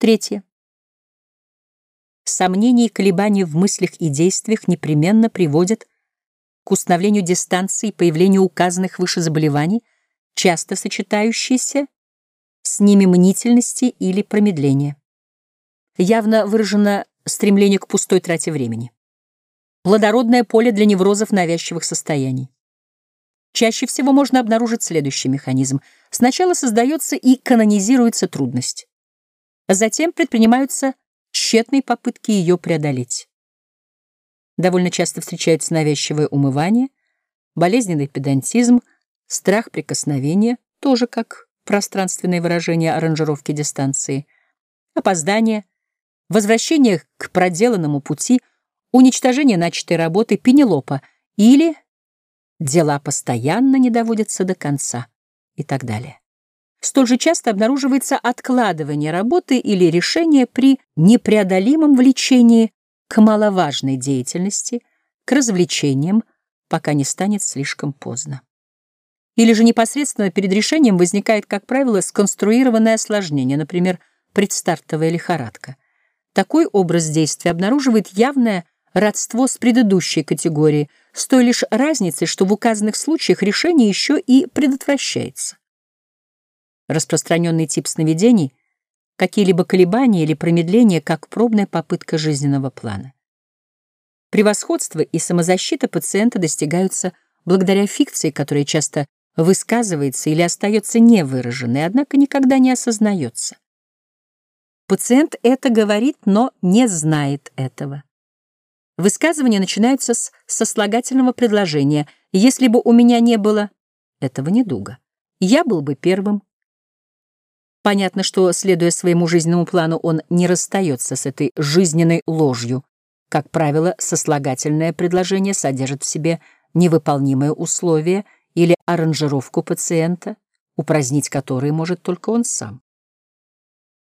Третье. Сомнения и колебания в мыслях и действиях непременно приводят к установлению дистанции и появлению указанных выше заболеваний, часто сочетающиеся с ними мнительности или промедления. Явно выражено стремление к пустой трате времени. Плодородное поле для неврозов навязчивых состояний. Чаще всего можно обнаружить следующий механизм. Сначала создается и канонизируется трудность. Затем предпринимаются тщетные попытки ее преодолеть. Довольно часто встречается навязчивое умывание, болезненный педантизм, страх прикосновения, тоже как пространственное выражение аранжировки дистанции, опоздание, возвращение к проделанному пути, уничтожение начатой работы, Пенелопа или дела постоянно не доводятся до конца и так далее. Столь же часто обнаруживается откладывание работы или решения при непреодолимом влечении к маловажной деятельности, к развлечениям, пока не станет слишком поздно. Или же непосредственно перед решением возникает, как правило, сконструированное осложнение, например, предстартовая лихорадка. Такой образ действия обнаруживает явное родство с предыдущей категорией, с той лишь разницей, что в указанных случаях решение еще и предотвращается. Распространенный тип сновидений — какие-либо колебания или промедления, как пробная попытка жизненного плана. Превосходство и самозащита пациента достигаются благодаря фикции, которая часто высказывается или остается невыраженной, однако никогда не осознается. Пациент это говорит, но не знает этого. Высказывание начинается с сослагательного предложения: «Если бы у меня не было этого недуга, я был бы первым». Понятно, что, следуя своему жизненному плану, он не расстается с этой жизненной ложью. Как правило, сослагательное предложение содержит в себе невыполнимое условие или аранжировку пациента, упразднить которые может только он сам.